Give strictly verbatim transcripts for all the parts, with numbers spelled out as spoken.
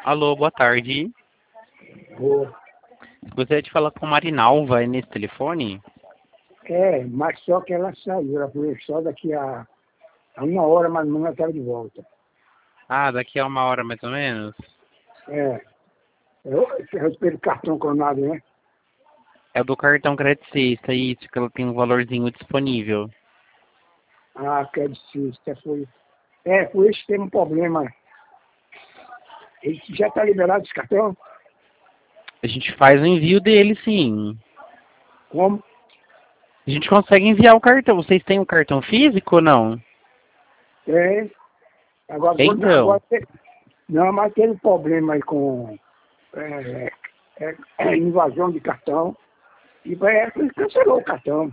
Alô, boa tarde. Boa. Gostaria de falar com a Marinalva aí nesse telefone? É, mas só que ela saiu, ela foi só daqui a, a uma hora mais ou menos ela estava de volta. Ah, daqui a uma hora mais ou menos? É, eu, eu respeito o cartão coronado, né? É o do cartão Credicista, isso, que ela tem um valorzinho disponível. Ah, credicista foi. É, foi esse que tem um problema. Ele já está liberado esse cartão? A gente faz o envio dele, sim. Como? A gente consegue enviar o cartão. Vocês têm um cartão físico ou não? É. Agora, agora, Então, agora tem- não, mas teve problema aí com é, é, é, invasão de cartão. E é, ele cancelou o cartão.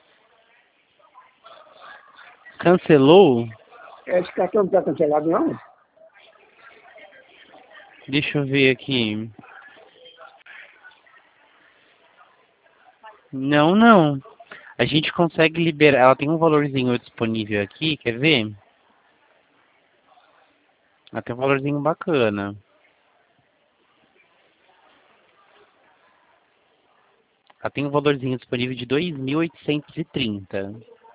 cancelou? Esse cartão não está cancelado, não? Deixa eu ver aqui. Não, não. A gente consegue liberar. Ela tem um valorzinho disponível aqui, quer ver? Ela tem um valorzinho bacana. Ela tem um valorzinho disponível de dois mil oitocentos e trinta.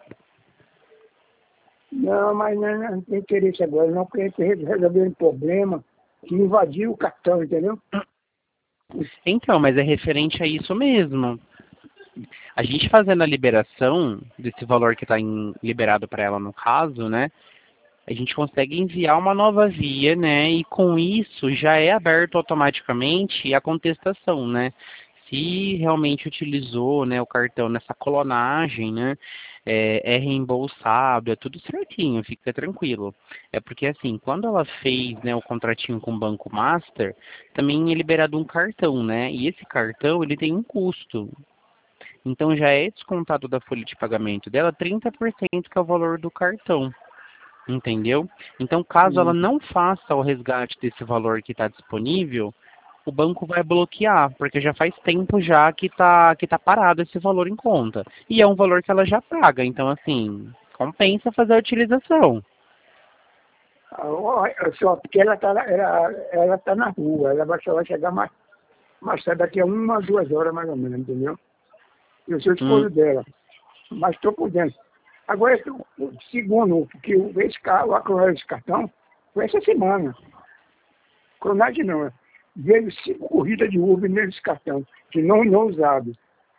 Não, mas não, não tem interesse agora, não, porque a gente resolveu um problema que invadiu o cartão, entendeu? Então, mas é referente a isso mesmo. A gente fazendo a liberação desse valor que está liberado para ela no caso, né? A gente consegue enviar uma nova via, né? E com isso já é aberto automaticamente a contestação, né? Se realmente utilizou, né, o cartão nessa clonagem, né? É, é reembolsado, é tudo certinho, fica tranquilo. É porque assim, quando ela fez, né, o contratinho com o Banco Master, também é liberado um cartão, né? E esse cartão ele tem um custo. Então já é descontado da folha de pagamento dela trinta por cento que é o valor do cartão. Entendeu? Então, caso ela Hum. não faça o resgate desse valor que está disponível, o banco vai bloquear, porque já faz tempo já que está que tá parado esse valor em conta. E é um valor que ela já paga, então assim, compensa fazer a utilização. Ah, ó, só porque ela está ela, ela tá na rua, ela vai, só vai chegar mais, mais tarde, daqui a uma, duas horas mais ou menos, entendeu? Eu sou Hum, esposo dela, mas estou por dentro. Agora, esse- o segundo, que o- esse carro, a clonagem desse cartão, foi essa semana. Clonagem não, veio cinco corridas de Uber nesse cartão, que não, não usado.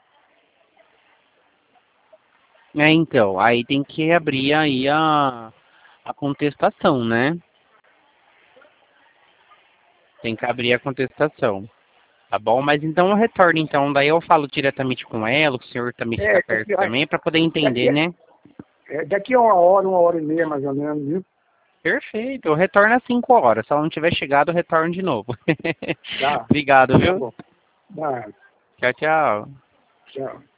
é, então, aí tem que abrir aí a, a contestação, né? Tem que abrir a contestação. Tá bom? Mas então eu retorno, então. Daí eu falo diretamente com ela, o senhor também fica É, perto daqui, a- também, para poder entender, daqui, né? é, daqui a uma hora, uma hora e meia mais ou menos, viu? Perfeito. Eu retorno às cinco horas. Se ela não tiver chegado, eu retorno de novo. Tá, Obrigado, tá viu? bom. Tá, Tchau, tchau. tchau.